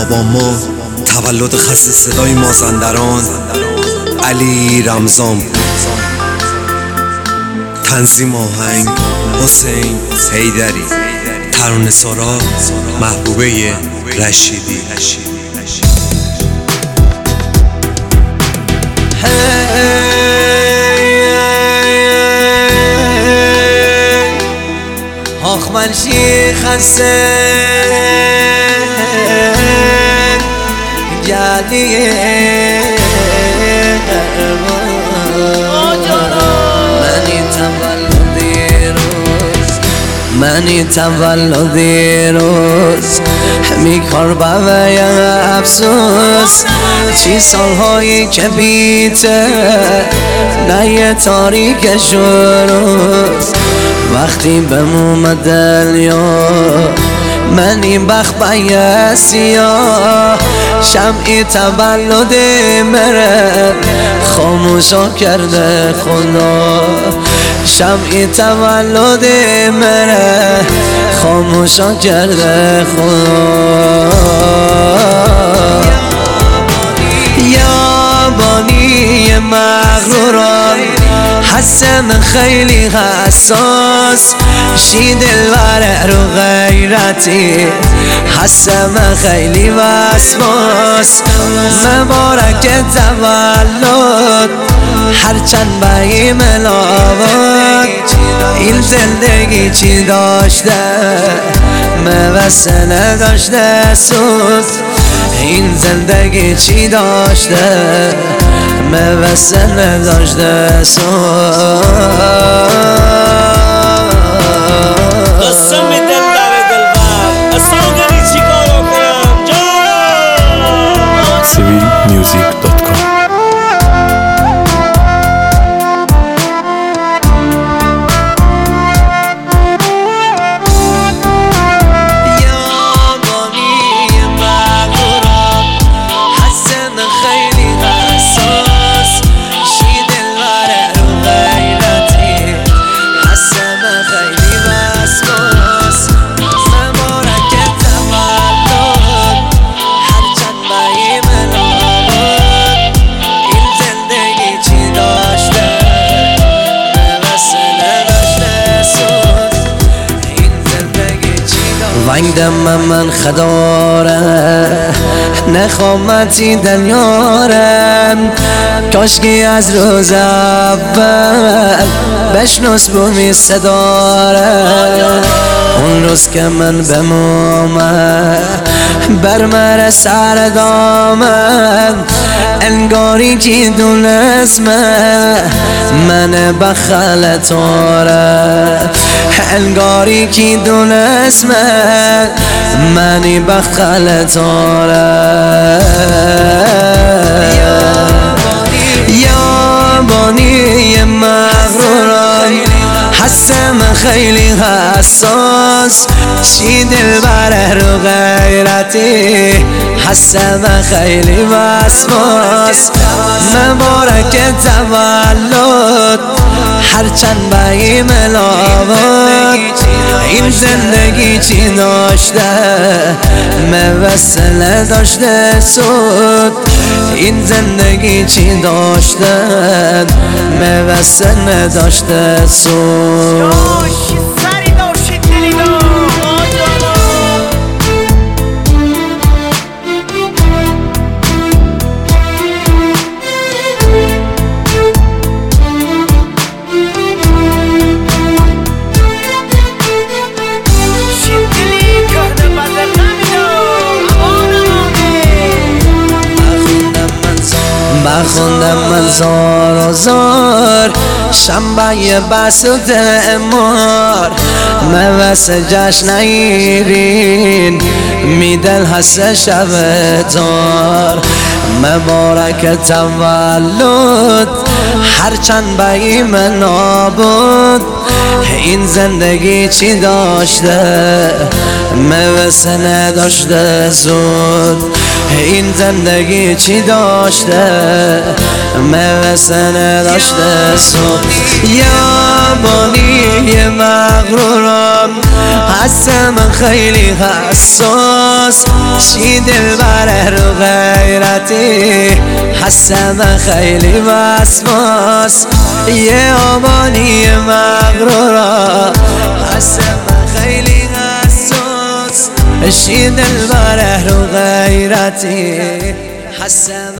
با ما تولد خسته صدای مازندران علی رمضان، تنظیم آهنگ حسین حیدری، ترانه سرا محبوبه رشیدی. آخ من خسته جدیه منی تولدی روز میکار بوی افسوس چی سالهایی که بیته نه یه تاریک شروز وقتی بموم دنیا منی بخت بایه سیاه شمعی تولد مره خاموشا کرده خدا شمعی تولد مره خاموشا کرده خدا یا بانی مغروران حسم خیلی حساس شی دلبر رو غیرتی حسم خیلی وسواس مبارک تولد هرچند بایی ملاوات این زندگی چی داشته موسه نداشته سوز این زندگی چی داشته موسه نداشته سوز قسم دل در دلبر اصلا داری چی کارو کنم جان civilmusic.com ونگ دم من خداره نخوامتی دنیارم کاشکی از روز اول بشنوس بومی صداره اون روز که من بمومم برمر سر دامم انگاری که دونست من بخل تاره انگاری که دونست منی بخل تاره یا بانی مغروران حسم خیلی حساس چی دلبر رو غیرتی حسم خیلی وسواس مبارک تولد هرچند بایی ملاوات این زندگی چی داشته موسه داشته سود این زندگی چی داشته موسه نداشته سود بخوندم من زار و زار شنبه بسوت امار موس جشن ایرین میدل هست شب دار مبارک تولد هرچند بایی من نابود این زندگی چی داشته موسه نداشته زود این زندگی چی داشته موسه نداشته زود یا آبانی مغرورم هستم خیلی حساس شی دلبر رو غیرتی هستم خیلی وسواس یه آبانی مغرورم هستم خیلی حساس شی دلبر رو غیرتی هستم